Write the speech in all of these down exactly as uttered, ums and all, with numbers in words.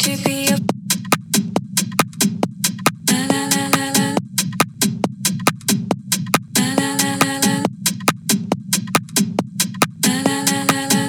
to be a la la la la la la la la la la la la la la.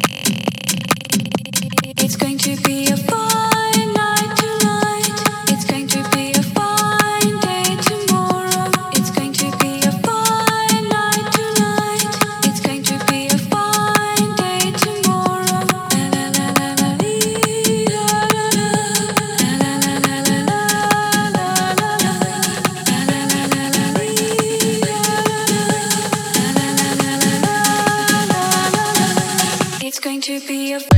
It's going to be a fine night tonight. It's going to be a fine day tomorrow. It's going to be a fine night tonight. It's going to be a fine day tomorrow. La la la la la lee, la la la la la la la la la la la la la la la lee, la la la la la la la. It's going to be a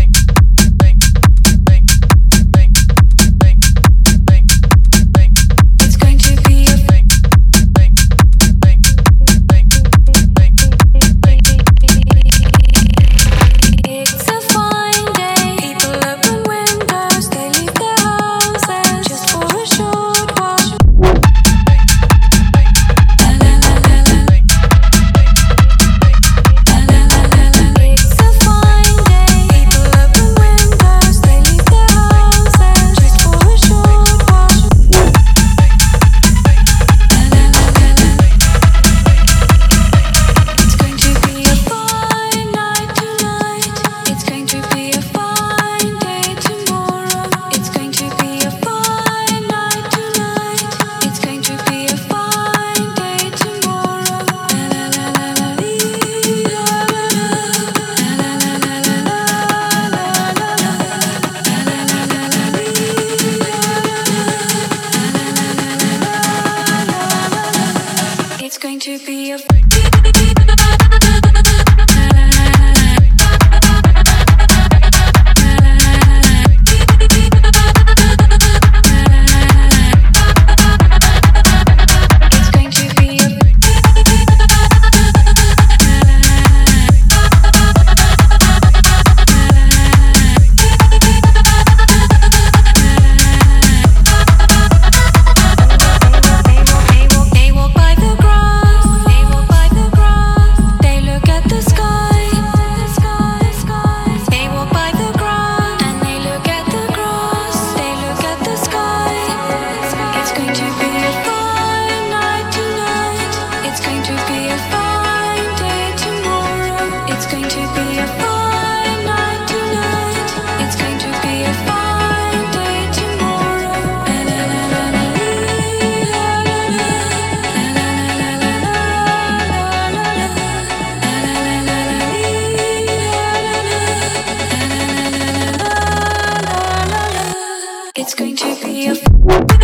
going to be a It's going to be a